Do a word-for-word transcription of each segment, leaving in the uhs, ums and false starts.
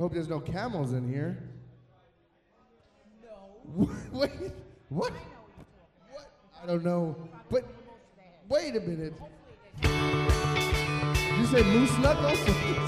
Hope there's no camels in here. No. Wait, what? What? I don't know. But wait a minute. Did you say moose knuckles?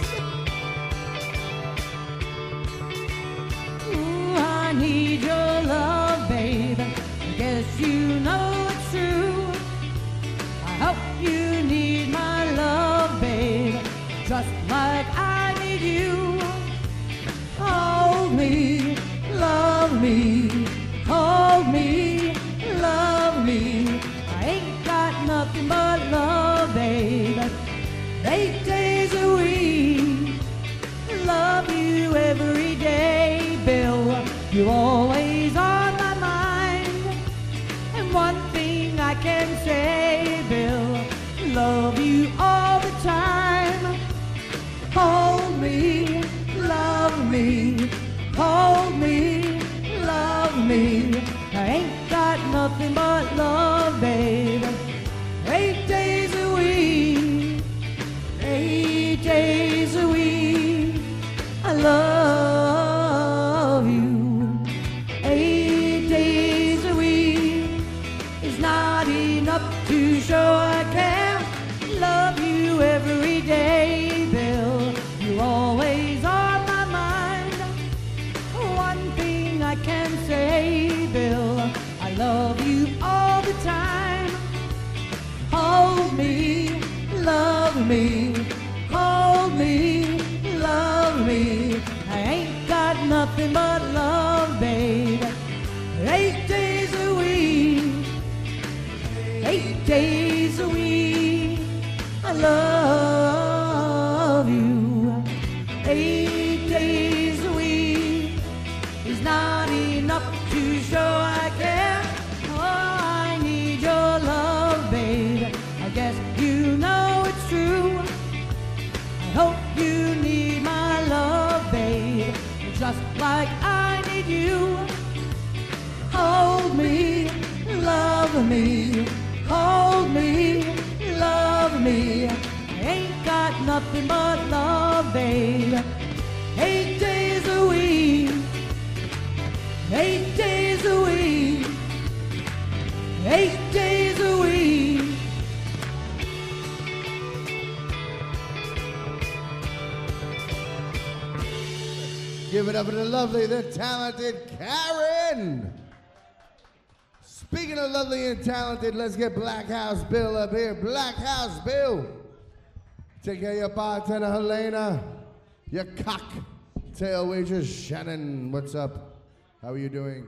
Ooh, I need your love, babe. I guess you know it's true. I hope you need my love, babe, just like I need you. Hold me, love me, hold me, love me. I ain't got nothing but love, babe. Eight days a week, love you every day, Bill. You're always on my mind. And one thing I can say, Bill, love you all the time. Hold me, love me, hold me, love me. I ain't got nothing but love, babe. Eight days a week, eight days a week, I love you. Eight days a week is not enough to show I care. Love you every day, Bill. You're always on my mind. One thing I can say, Bill, I love you all the time. Hold me, love me, hold me, love me. I ain't got nothing but love, babe. Eight days a week, eight days a week, I love you. Eight days a week is not enough to show I care. Oh, I need your love, babe. I guess you know it's true. I hope you need my love, babe, just like I need you. Hold me, love me, hold me, love me. I ain't got nothing but love, babe. Eight days a week, eight days a week, eight days a week. Give it up for the lovely, the talented Karen. Speaking of lovely and talented, let's get Black House Bill up here. Black House Bill. Take care of your bartender, Helena. Your cocktail waitress, Shannon. What's up? How are you doing?